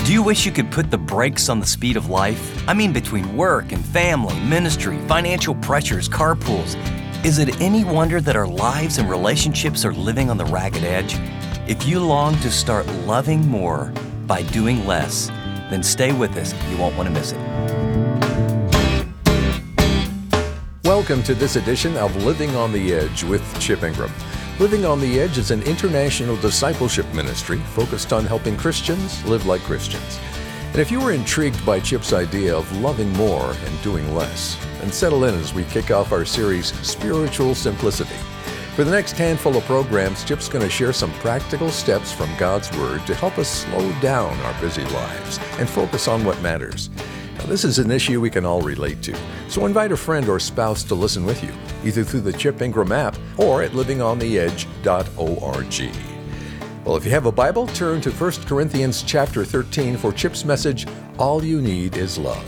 Do you wish you could put the brakes on the speed of life? I mean, between work and family, ministry, financial pressures, carpools. Is it any wonder that our lives and relationships are living on the ragged edge? If you long to start loving more by doing less, then stay with us. You won't want to miss it. Welcome to this edition of Living on the Edge with Chip Ingram. Living on the Edge is an international discipleship ministry focused on helping Christians live like Christians. And if you were intrigued by Chip's idea of loving more and doing less, then settle in as we kick off our series, Spiritual Simplicity. For the next handful of programs, Chip's going to share some practical steps from God's Word to help us slow down our busy lives and focus on what matters. Now, this is an issue we can all relate to, so invite a friend or spouse to listen with you, either through the Chip Ingram app or at livingontheedge.org. Well, if you have a Bible, turn to 1 Corinthians chapter 13 for Chip's message, All You Need Is Love.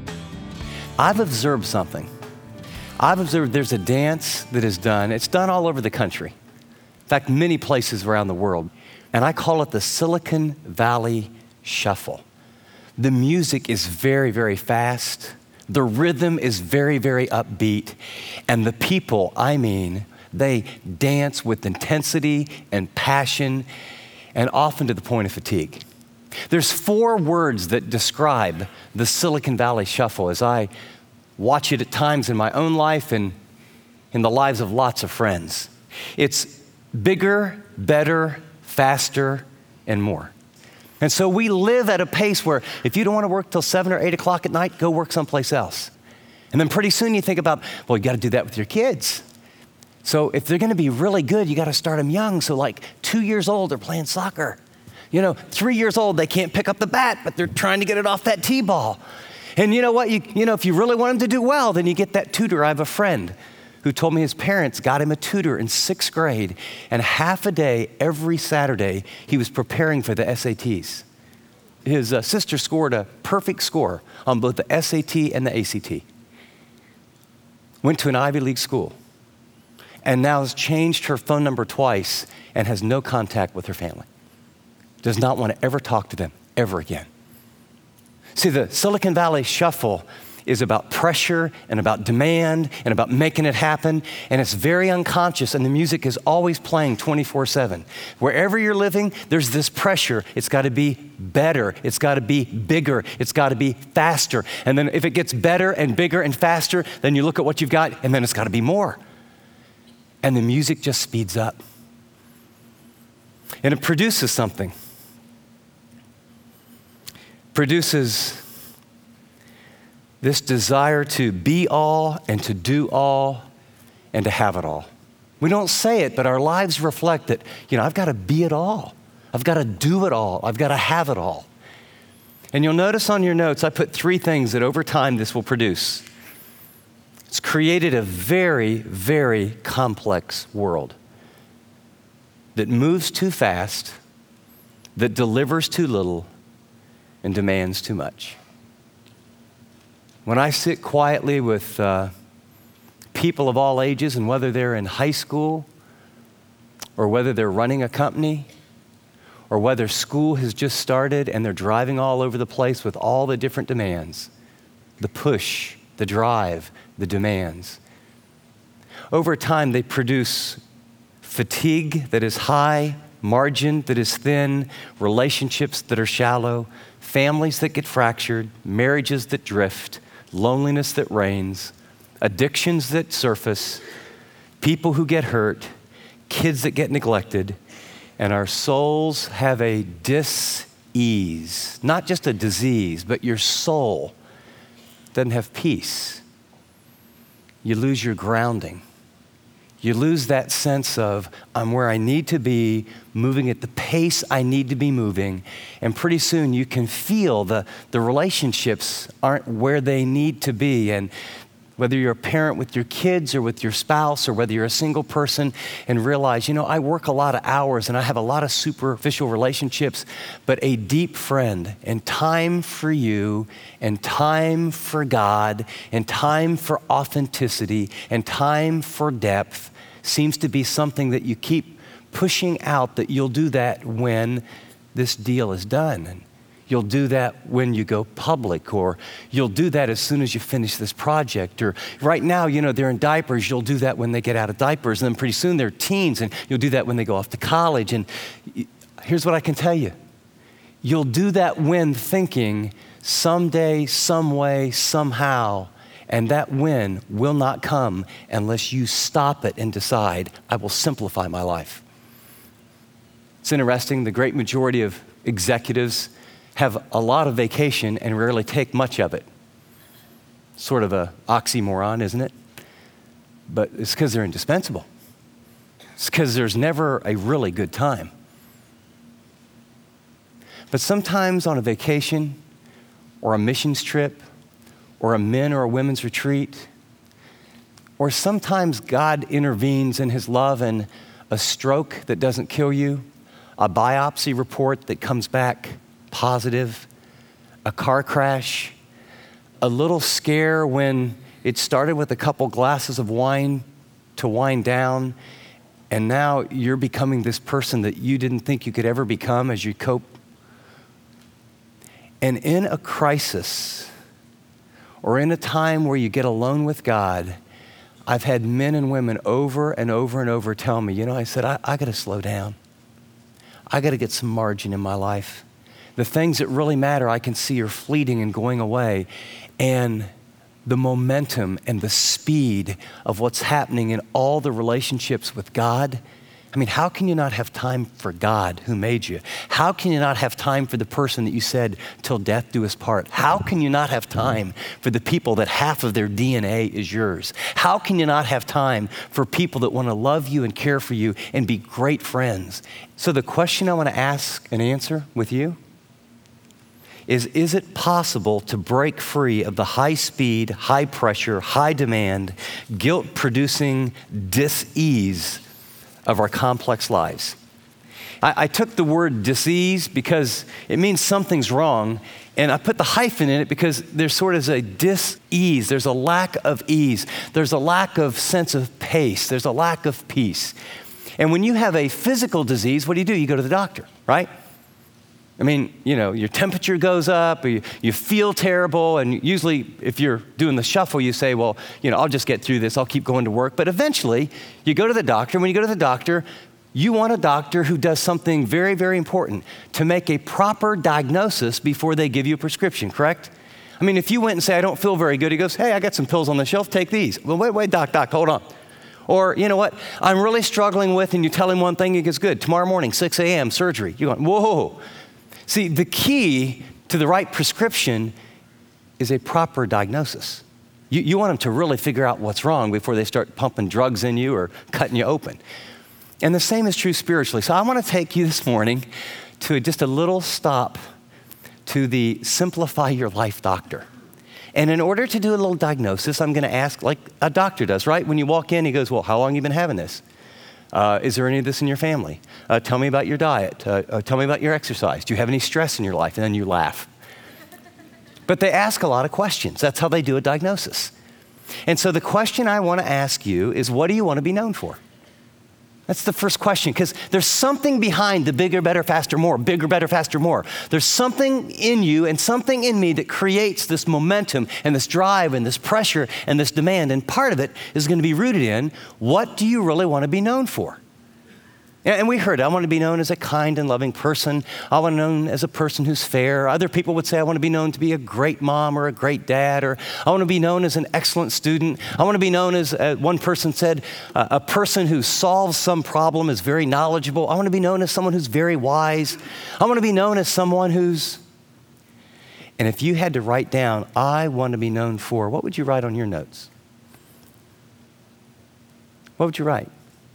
I've observed something. I've observed there's a dance that is done. It's done all over the country. In fact, many places around the world. And I call it the Silicon Valley Shuffle. The music is very, very fast. The rhythm is very, very upbeat. And the people, they dance with intensity and passion and often to the point of fatigue. There's 4 words that describe the Silicon Valley Shuffle as I watch it at times in my own life and in the lives of lots of friends. It's bigger, better, faster, and more. And so we live at a pace where if you don't want to work till 7 or 8 o'clock at night, go work someplace else. And then pretty soon you think about, well, you got to do that with your kids. So if they're going to be really good, you got to start them young. So like 2 years old, they're playing soccer. 3 years old, they can't pick up the bat, but they're trying to get it off that T-ball. And you know what? If you really want them to do well, then you get that tutor. I have a friend who told me his parents got him a tutor in 6th grade, and half a day every Saturday he was preparing for the SATs. His sister scored a perfect score on both the SAT and the ACT. Went to an Ivy League school, and now has changed her phone number twice and has no contact with her family. Does not want to ever talk to them ever again. See, the Silicon Valley Shuffle is about pressure and about demand and about making it happen, and it's very unconscious, and the music is always playing 24/7. Wherever you're living, there's this pressure. It's got to be better. It's got to be bigger. It's got to be faster. And then if it gets better and bigger and faster, then you look at what you've got, and then it's got to be more. And the music just speeds up. And it produces something. Produces this desire to be all and to do all and to have it all. We don't say it, but our lives reflect that, I've got to be it all. I've got to do it all. I've got to have it all. And you'll notice on your notes, I put 3 things that over time this will produce. It's created a very, very complex world that moves too fast, that delivers too little, and demands too much. When I sit quietly with people of all ages, and whether they're in high school or whether they're running a company or whether school has just started and they're driving all over the place with all the different demands, the push, the drive, the demands. Over time, they produce fatigue that is high, margin that is thin, relationships that are shallow, families that get fractured, marriages that drift, loneliness that reigns, addictions that surface, people who get hurt, kids that get neglected, and our souls have a dis-ease, not just a disease, but your soul doesn't have peace. You lose your grounding. You lose that sense of, I'm where I need to be, moving at the pace I need to be moving, and pretty soon you can feel the relationships aren't where they need to be. And whether you're a parent with your kids or with your spouse or whether you're a single person and realize, I work a lot of hours and I have a lot of superficial relationships, but a deep friend and time for you and time for God and time for authenticity and time for depth seems to be something that you keep pushing out, that you'll do that when this deal is done. And You'll do that when you go public, or you'll do that as soon as you finish this project. Or right now, they're in diapers. You'll do that when they get out of diapers. And then pretty soon they're teens, and you'll do that when they go off to college. And here's what I can tell you. You'll do that when thinking someday, some way, somehow, and that when will not come unless you stop it and decide, I will simplify my life. It's interesting, the great majority of executives have a lot of vacation and rarely take much of it. Sort of a oxymoron, isn't it? But it's because they're indispensable. It's because there's never a really good time. But sometimes on a vacation or a missions trip or a men or a women's retreat, or sometimes God intervenes in his love and a stroke that doesn't kill you, a biopsy report that comes back positive, a car crash, a little scare when it started with a couple glasses of wine to wind down, and now you're becoming this person that you didn't think you could ever become as you cope. And in a crisis, or in a time where you get alone with God, I've had men and women over and over and over tell me, I said, I got to slow down. I got to get some margin in my life. The things that really matter I can see are fleeting and going away. And the momentum and the speed of what's happening in all the relationships with God, how can you not have time for God who made you? How can you not have time for the person that you said, till death do us part? How can you not have time for the people that half of their DNA is yours? How can you not have time for people that want to love you and care for you and be great friends? So the question I want to ask and answer with you is it possible to break free of the high speed, high pressure, high demand, guilt-producing dis-ease of our complex lives? I took the word disease because it means something's wrong, and I put the hyphen in it because there's sort of a dis-ease. There's a lack of ease. There's a lack of sense of pace. There's a lack of peace. And when you have a physical disease, what do? You go to the doctor, right? Your temperature goes up, or you feel terrible, and usually if you're doing the shuffle, you say, well, I'll just get through this, I'll keep going to work. But eventually, you go to the doctor, and when you go to the doctor, you want a doctor who does something very, very important, to make a proper diagnosis before they give you a prescription, correct? If you went and say, I don't feel very good, he goes, hey, I got some pills on the shelf, take these. Well, wait, doc, hold on. Or, you know what, I'm really struggling with, and you tell him one thing, he goes, good, tomorrow morning, 6 a.m., surgery. You're going, whoa. See, the key to the right prescription is a proper diagnosis. You want them to really figure out what's wrong before they start pumping drugs in you or cutting you open. And the same is true spiritually. So I want to take you this morning to just a little stop to the Simplify Your Life doctor. And in order to do a little diagnosis, I'm going to ask like a doctor does, right? When you walk in, he goes, well, how long have you been having this? Is there any of this in your family? Tell me about your diet. Tell me about your exercise. Do you have any stress in your life? And then you laugh. But they ask a lot of questions. That's how they do a diagnosis. And so the question I want to ask you is, what do you want to be known for? That's the first question, because there's something behind the bigger, better, faster, more, bigger, better, faster, more. There's something in you and something in me that creates this momentum and this drive and this pressure and this demand. And part of it is going to be rooted in, what do you really want to be known for? And we heard, I want to be known as a kind and loving person. I want to be known as a person who's fair. Other people would say, I want to be known to be a great mom or a great dad, or I want to be known as an excellent student. I want to be known as, one person said, a person who solves some problem, is very knowledgeable. I want to be known as someone who's very wise. I want to be known as someone who's, and if you had to write down, I want to be known for, what would you write on your notes? What would you write?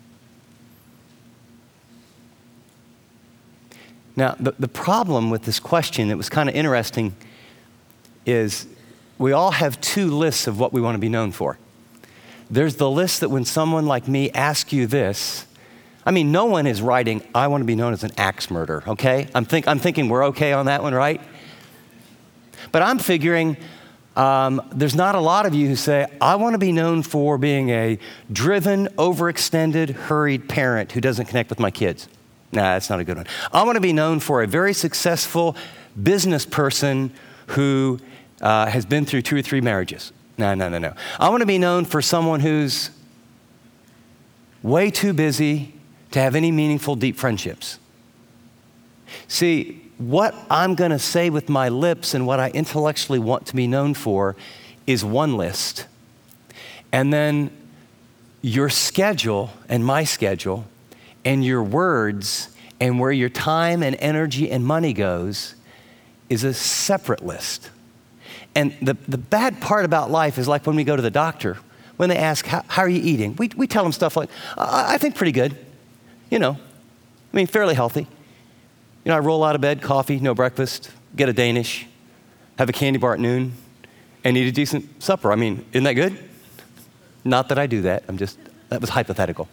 Now, the problem with this question, it was kind of interesting, is we all have two lists of what we want to be known for. There's the list that when someone like me asks you this, no one is writing, I want to be known as an axe murderer, okay? I'm thinking we're okay on that one, right? But I'm figuring there's not a lot of you who say, I want to be known for being a driven, overextended, hurried parent who doesn't connect with my kids. Nah, that's not a good one. I want to be known for a very successful business person who has been through 2 or 3 marriages. No. I want to be known for someone who's way too busy to have any meaningful, deep friendships. See, what I'm going to say with my lips and what I intellectually want to be known for is one list. And then your schedule and my schedule and your words and where your time and energy and money goes is a separate list. And the bad part about life is like when we go to the doctor, when they ask, how are you eating? We tell them stuff like, I think pretty good. Fairly healthy. I roll out of bed, coffee, no breakfast, get a Danish, have a candy bar at noon, and eat a decent supper. Isn't that good? Not that I do that. That was hypothetical.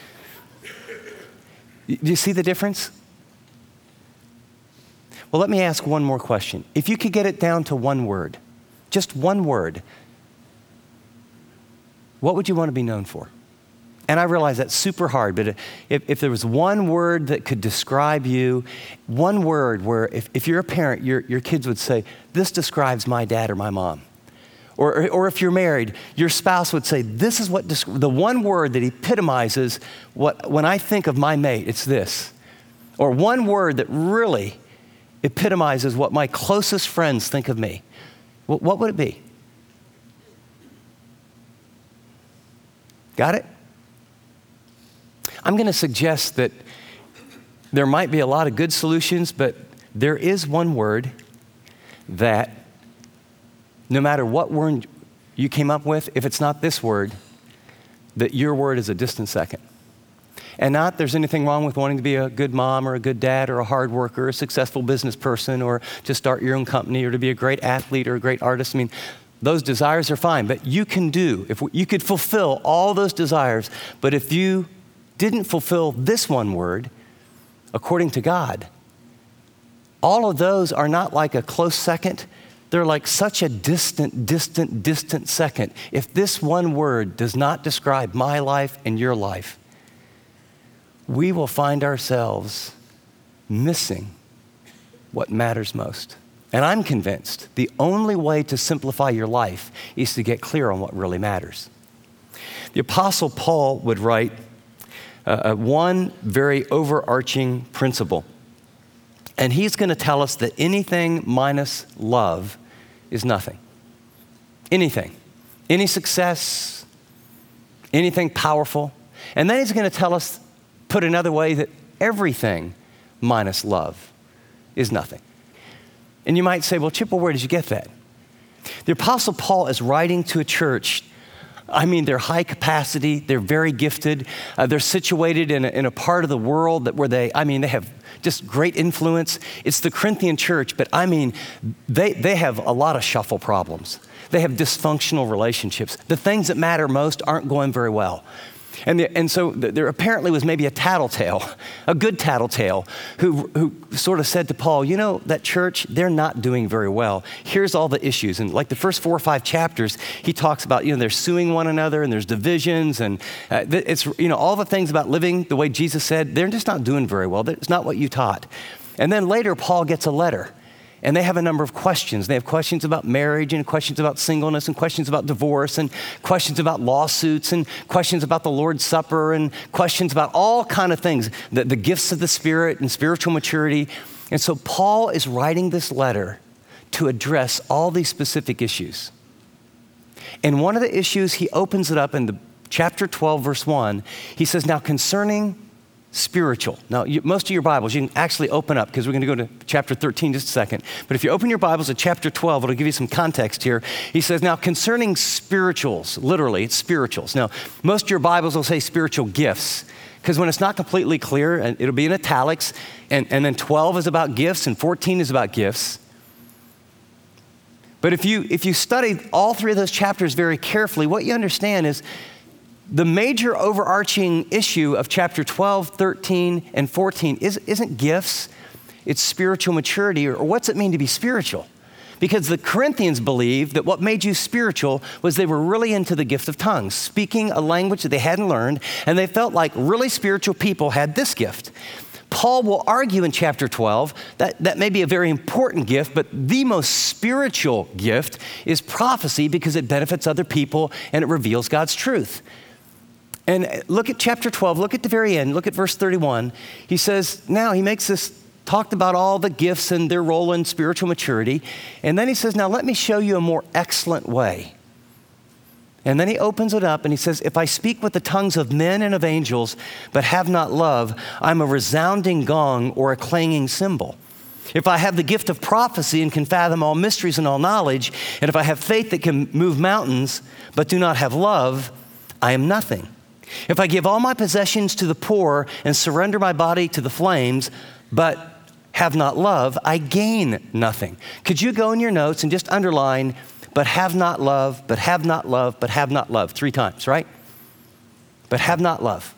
Do you see the difference? Well, let me ask one more question. If you could get it down to one word, just one word, what would you want to be known for? And I realize that's super hard, but if there was one word that could describe you, one word where if you're a parent, your kids would say, this describes my dad or my mom. Or if you're married, your spouse would say, this is what, the one word that epitomizes when I think of my mate, it's this. Or one word that really epitomizes what my closest friends think of me. What would it be? Got it? I'm going to suggest that there might be a lot of good solutions, but there is one word that no matter what word you came up with, if it's not this word, that your word is a distant second. And not there's anything wrong with wanting to be a good mom or a good dad or a hard worker, a successful business person, or to start your own company or to be a great athlete or a great artist. Those desires are fine, but you could fulfill all those desires, but if you didn't fulfill this one word, according to God, all of those are not like a close second. They're like such a distant second. If this one word does not describe my life and your life, we will find ourselves missing what matters most. And I'm convinced the only way to simplify your life is to get clear on what really matters. The Apostle Paul would write one very overarching principle. And he's going to tell us that anything minus love is nothing. Anything. Any success, anything powerful. And then he's going to tell us, put another way, that everything minus love is nothing. And you might say, well, Chip, where did you get that? The Apostle Paul is writing to a church. They're high capacity, they're very gifted, they're situated in a part of the world where they have just great influence. It's the Corinthian church, but they have a lot of shuffle problems. They have dysfunctional relationships. The things that matter most aren't going very well. And so there apparently was maybe a tattletale, a good tattletale, who sort of said to Paul, that church, they're not doing very well. Here's all the issues. And like the first 4 or 5 chapters, he talks about, they're suing one another and there's divisions and it's, all the things about living the way Jesus said, they're just not doing very well. It's not what you taught. And then later, Paul gets a letter. And they have a number of questions. They have questions about marriage and questions about singleness and questions about divorce and questions about lawsuits and questions about the Lord's Supper and questions about all kind of things, the gifts of the Spirit and spiritual maturity. And so Paul is writing this letter to address all these specific issues. And one of the issues, he opens it up in the chapter 12, verse 1. He says, now concerning spiritual. Now, most of your Bibles, you can actually open up because we're going to go to chapter 13 just a second. But if you open your Bibles to chapter 12, it'll give you some context here. He says, now concerning spirituals, literally, it's spirituals. Now, most of your Bibles will say spiritual gifts because when it's not completely clear, and it'll be in italics, and then 12 is about gifts and 14 is about gifts. But if you study all 3 of those chapters very carefully, what you understand is the major overarching issue of chapter 12, 13, and 14 isn't gifts, it's spiritual maturity, or what's it mean to be spiritual? Because the Corinthians believed that what made you spiritual was they were really into the gift of tongues, speaking a language that they hadn't learned, and they felt like really spiritual people had this gift. Paul will argue in chapter 12 that may be a very important gift, but the most spiritual gift is prophecy because it benefits other people and it reveals God's truth. And look at chapter 12, look at the very end, look at verse 31. He says, now he makes this, talked about all the gifts and their role in spiritual maturity. And then he says, now let me show you a more excellent way. And then he opens it up and he says, if I speak with the tongues of men and of angels, but have not love, I'm a resounding gong or a clanging cymbal. If I have the gift of prophecy and can fathom all mysteries and all knowledge, and if I have faith that can move mountains, but do not have love, I am nothing. If I give all my possessions to the poor and surrender my body to the flames, but have not love, I gain nothing. Could you go in your notes and just underline, but have not love, but have not love, but have not love, 3 times, right? But have not love.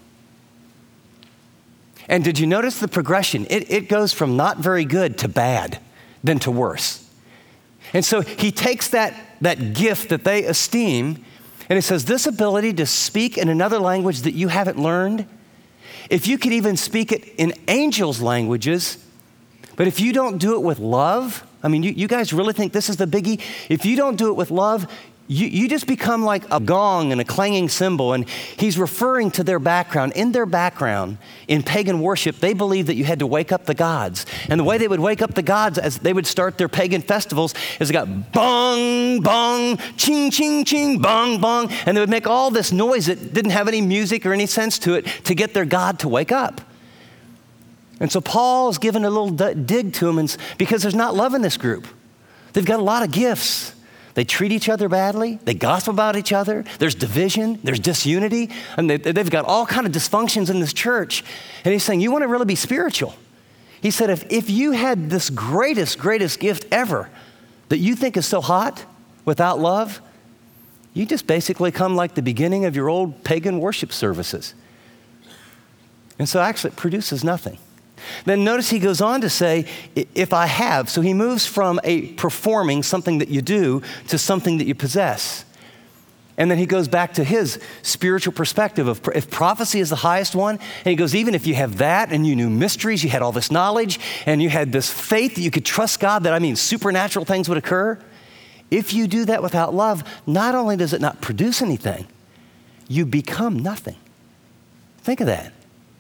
And did you notice the progression? It goes from not very good to bad, then to worse. And so he takes that gift that they esteem, and he says, this ability to speak in another language that you haven't learned, if you could even speak it in angels' languages, but if you don't do it with love, I mean, you guys really think this is the biggie? If you don't do it with love, you just become like a gong and a clanging cymbal. And he's referring to their background. In their background, in pagan worship, they believed that you had to wake up the gods. And the way they would wake up the gods as they would start their pagan festivals is they got bong, bong, ching, ching, ching, bong, bong. And they would make all this noise that didn't have any music or any sense to it to get their god to wake up. And so Paul's given a little dig to them because there's not love in this group. They've got a lot of gifts. They treat each other badly. They gossip about each other. There's division. There's disunity. And they've got all kind of dysfunctions in this church. And he's saying, you want to really be spiritual. He said, if you had this greatest gift ever that you think is so hot without love, you just basically come like the beginning of your old pagan worship services. And so actually it produces nothing. Then notice he goes on to say, if I have, so he moves from a performing, something that you do, to something that you possess. And then he goes back to his spiritual perspective of if prophecy is the highest one, and he goes, even if you have that and you knew mysteries, you had all this knowledge, and you had this faith that you could trust God, that supernatural things would occur. If you do that without love, not only does it not produce anything, you become nothing. Think of that.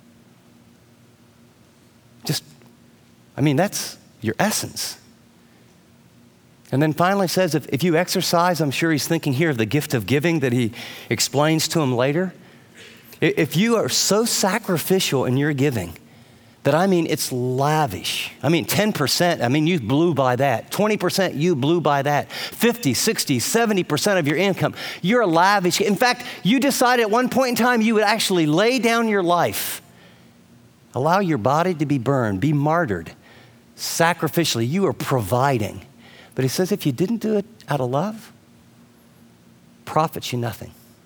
That's your essence. And then finally says, if you exercise, I'm sure he's thinking here of the gift of giving that he explains to him later. If you are so sacrificial in your giving, that it's lavish. 10%, you blew by that. 20%, you blew by that. 50, 60, 70% of your income, you're lavish. In fact, you decided at one point in time you would actually lay down your life. Allow your body to be burned, be martyred. Sacrificially, you are providing. But he says if you didn't do it out of love, profits you nothing.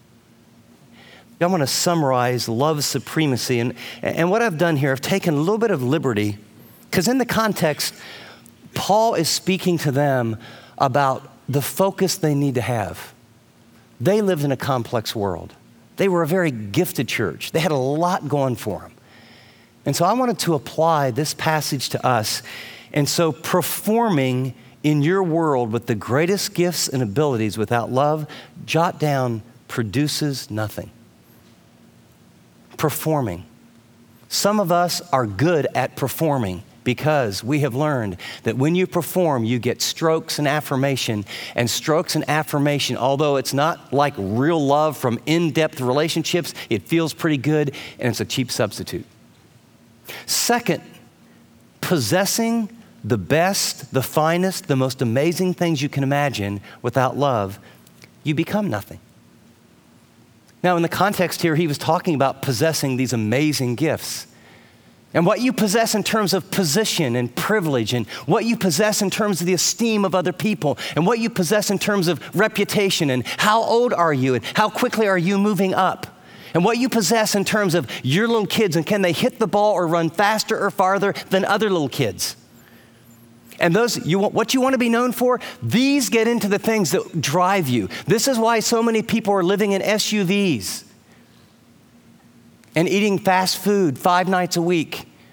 I want to summarize love's supremacy. And what I've done here, I've taken a little bit of liberty, because in the context, Paul is speaking to them about the focus they need to have. They lived in a complex world. They were a very gifted church. They had a lot going for them. And so I wanted to apply this passage to us. And so performing in your world with the greatest gifts and abilities without love, jot down, produces nothing. Performing. Some of us are good at performing because we have learned that when you perform, you get strokes and affirmation. And strokes and affirmation, although it's not like real love from in-depth relationships, it feels pretty good and it's a cheap substitute. Second, possessing the best, the finest, the most amazing things you can imagine without love, you become nothing. Now, in the context here, he was talking about possessing these amazing gifts. And what you possess in terms of position and privilege, and what you possess in terms of the esteem of other people, and what you possess in terms of reputation, and how old are you, and how quickly are you moving up. And what you possess in terms of your little kids, and can they hit the ball or run faster or farther than other little kids? And what you want to be known for, these get into the things that drive you. This is why so many people are living in SUVs and eating fast food 5 nights a week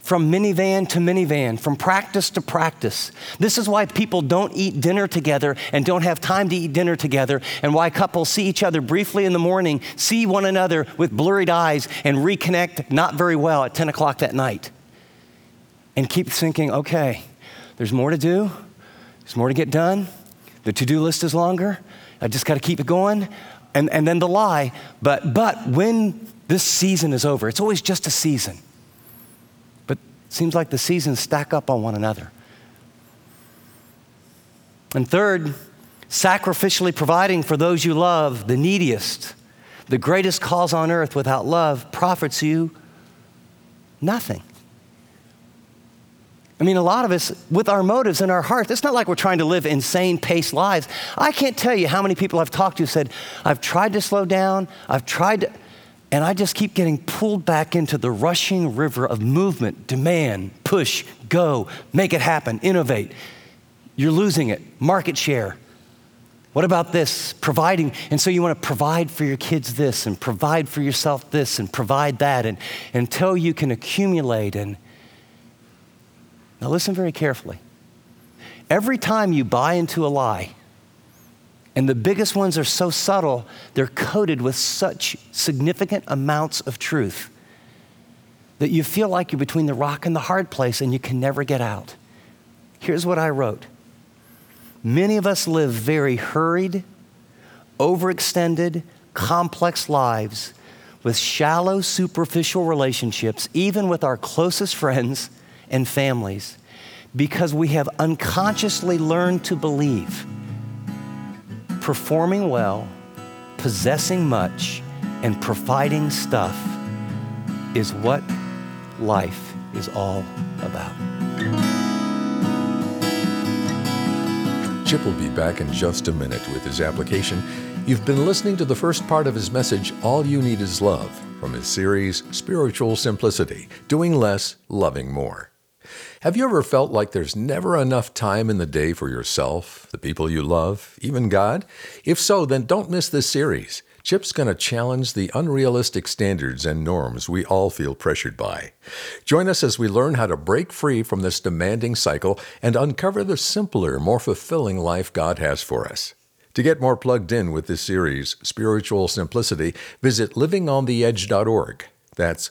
from minivan to minivan, from practice to practice. This is why people don't eat dinner together and don't have time to eat dinner together, and why couples see each other briefly in the morning, see one another with blurred eyes, and reconnect not very well at 10 o'clock that night. And keep thinking, okay, there's more to do, there's more to get done, the to-do list is longer, I just gotta keep it going, and then the lie, but when this season is over, it's always just a season. Seems like the seasons stack up on one another. And third, sacrificially providing for those you love, the neediest, the greatest cause on earth without love profits you nothing. I mean, a lot of us, with our motives in our hearts, it's not like we're trying to live insane paced lives. I can't tell you how many people I've talked to who said, I've tried to slow down, and I just keep getting pulled back into the rushing river of movement, demand, push, go, make it happen, innovate. You're losing it, market share. What about this? Providing, and so you want to provide for your kids this, and provide for yourself this, and provide that, and until you can accumulate. And now listen very carefully. Every time you buy into a lie, and the biggest ones are so subtle, they're coated with such significant amounts of truth that you feel like you're between the rock and the hard place and you can never get out. Here's what I wrote. Many of us live very hurried, overextended, complex lives with shallow, superficial relationships, even with our closest friends and families, because we have unconsciously learned to believe performing well, possessing much, and providing stuff is what life is all about. Chip will be back in just a minute with his application. You've been listening to the first part of his message, All You Need Is Love, from his series, Spiritual Simplicity, Doing Less, Loving More. Have you ever felt like there's never enough time in the day for yourself, the people you love, even God? If so, then don't miss this series. Chip's going to challenge the unrealistic standards and norms we all feel pressured by. Join us as we learn how to break free from this demanding cycle and uncover the simpler, more fulfilling life God has for us. To get more plugged in with this series, Spiritual Simplicity, visit livingontheedge.org. That's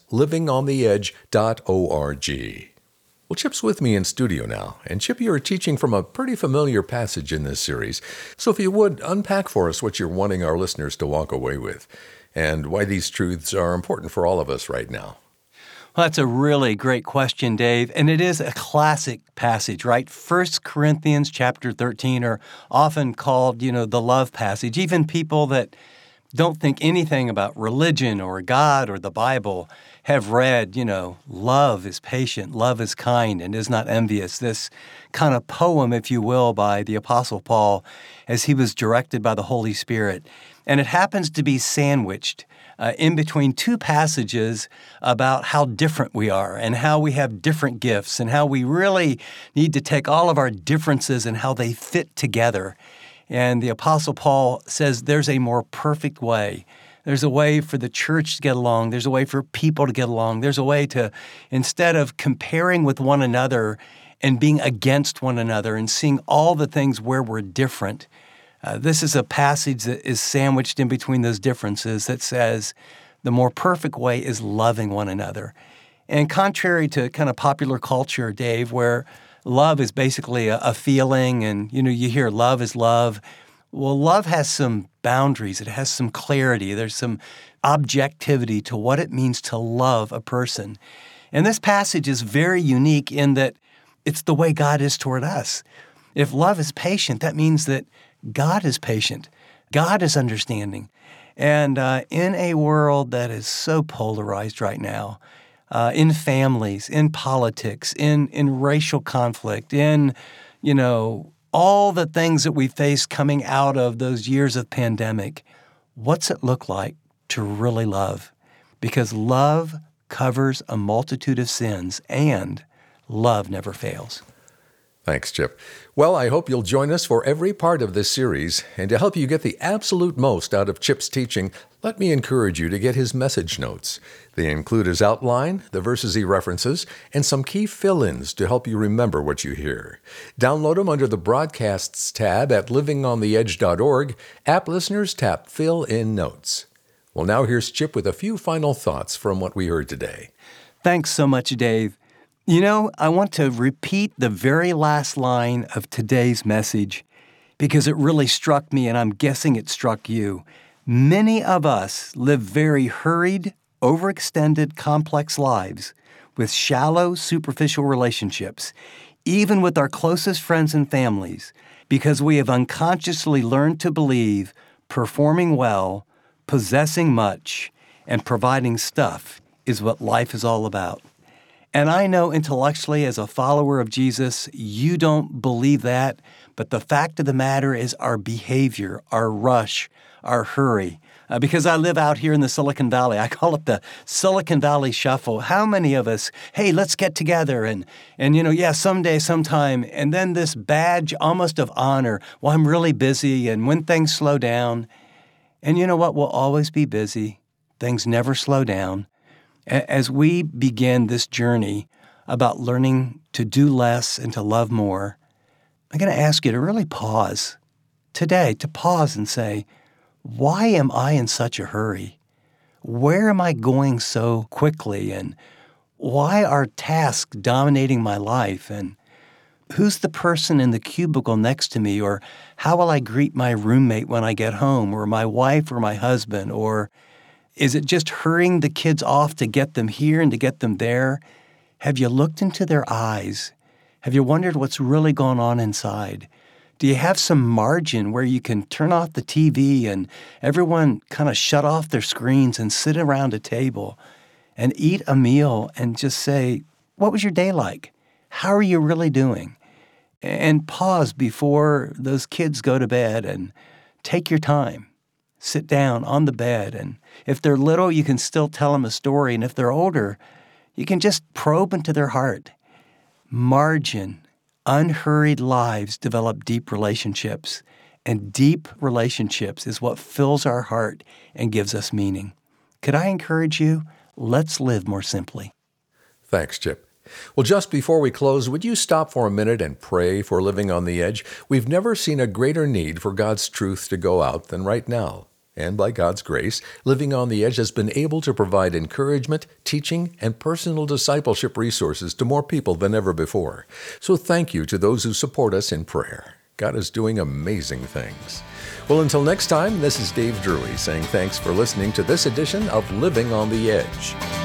livingontheedge.org. Well, Chip's with me in studio now, and Chip, you're teaching from a pretty familiar passage in this series. So if you would, unpack for us what you're wanting our listeners to walk away with, and why these truths are important for all of us right now. Well, that's a really great question, Dave, and it is a classic passage, right? 1 Corinthians chapter 13 are often called, the love passage. Even people that don't think anything about religion or God or the Bible have read, love is patient, love is kind, and is not envious. This kind of poem, if you will, by the Apostle Paul as he was directed by the Holy Spirit. And it happens to be sandwiched in between two passages about how different we are and how we have different gifts and how we really need to take all of our differences and how they fit together. And the Apostle Paul says there's a more perfect way. There's a way for the church to get along. There's a way for people to get along. There's a way to, instead of comparing with one another and being against one another and seeing all the things where we're different, this is a passage that is sandwiched in between those differences that says the more perfect way is loving one another. And contrary to kind of popular culture, Dave, where love is basically a feeling and, you hear love is love. Well, love has some boundaries. It has some clarity. There's some objectivity to what it means to love a person. And this passage is very unique in that it's the way God is toward us. If love is patient, that means that God is patient. God is understanding. And in a world that is so polarized right now, in families, in politics, in racial conflict, in, all the things that we face coming out of those years of pandemic, what's it look like to really love? Because love covers a multitude of sins, and love never fails. Thanks, Chip. Well, I hope you'll join us for every part of this series. And to help you get the absolute most out of Chip's teaching, let me encourage you to get his message notes. They include his outline, the verses he references, and some key fill-ins to help you remember what you hear. Download them under the Broadcasts tab at livingontheedge.org. App listeners tap Fill in Notes. Well, now here's Chip with a few final thoughts from what we heard today. Thanks so much, Dave. You know, I want to repeat the very last line of today's message because it really struck me, and I'm guessing it struck you. Many of us live very hurried, overextended, complex lives with shallow, superficial relationships, even with our closest friends and families, because we have unconsciously learned to believe performing well, possessing much, and providing stuff is what life is all about. And I know intellectually as a follower of Jesus, you don't believe that, but the fact of the matter is our behavior, our rush, our hurry. Because I live out here in the Silicon Valley, I call it the Silicon Valley Shuffle. How many of us, hey, let's get together and someday, sometime, and then this badge almost of honor, well, I'm really busy, and when things slow down, and you know what, we'll always be busy. Things never slow down. As we begin this journey about learning to do less and to love more, I'm going to ask you to really pause today, to pause and say, why am I in such a hurry? Where am I going so quickly? And why are tasks dominating my life? And who's the person in the cubicle next to me? Or how will I greet my roommate when I get home? Or my wife or my husband? Or is it just hurrying the kids off to get them here and to get them there? Have you looked into their eyes? Have you wondered what's really going on inside? Do you have some margin where you can turn off the TV and everyone kind of shut off their screens and sit around a table and eat a meal and just say, what was your day like? How are you really doing? And pause before those kids go to bed and take your time. Sit down on the bed, and if they're little, you can still tell them a story, and if they're older, you can just probe into their heart. Margin, unhurried lives develop deep relationships, and deep relationships is what fills our heart and gives us meaning. Could I encourage you? Let's live more simply. Thanks, Chip. Well, just before we close, would you stop for a minute and pray for Living on the Edge? We've never seen a greater need for God's truth to go out than right now. And by God's grace, Living on the Edge has been able to provide encouragement, teaching, and personal discipleship resources to more people than ever before. So thank you to those who support us in prayer. God is doing amazing things. Well, until next time, this is Dave Drury saying thanks for listening to this edition of Living on the Edge.